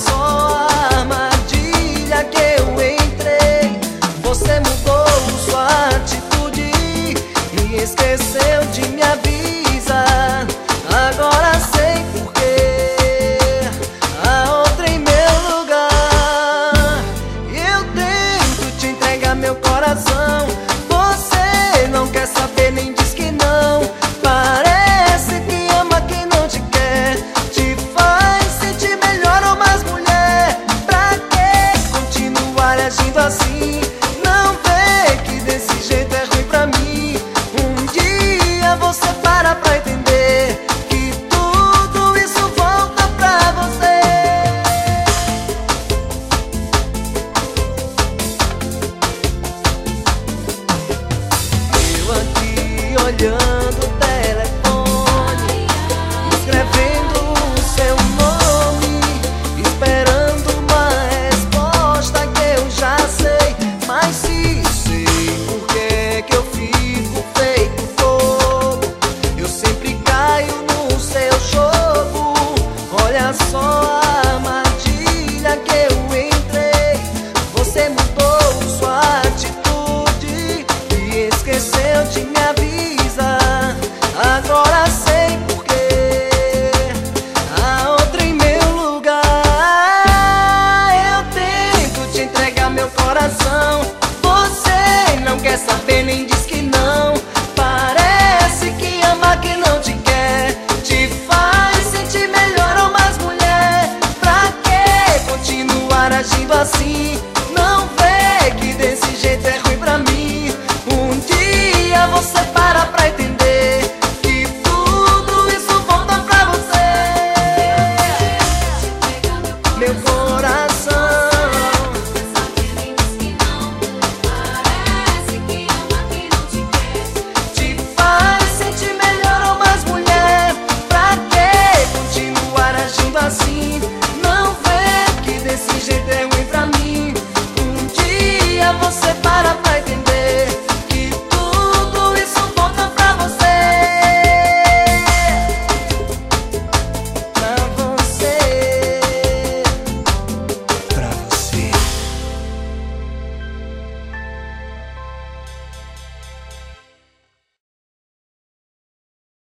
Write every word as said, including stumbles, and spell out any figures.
só a armadilha que eu entrei. Você mudou sua atitude e esqueceu de me avisar. Agora sei porquê, a outra em meu lugar. Eu tento te entregar meu coração, você não quer saber nem diz que não. Parece que ama quem não te quer, te faz sentir melhor ou mais mulher. Pra que continuar agindo assim? Não vê que desse jeito é ruim pra mim. Um dia você para pra entender que tudo isso volta pra você. Eu aqui olhando o telefone, escrevendo o seu nome, esperando uma resposta que eu já sei. Mas se sei por que que eu fico feito fogo, eu sempre caio no seu jogo. Olha só a armadilha que eu entrei. Você mudou sua atitude e esqueceu de me avisar. Agora sei porquê, a outra em meu lugar. Eu tento te entregar meu coração, você não quer saber nem diz que não. Parece que ama quem não te quer, te faz sentir melhor ou mais mulher. Pra que continuar agindo assim? Não vê que desse jeito é ruim pra mim. Um dia você para pra entender que tudo isso volta pra você. Meu coração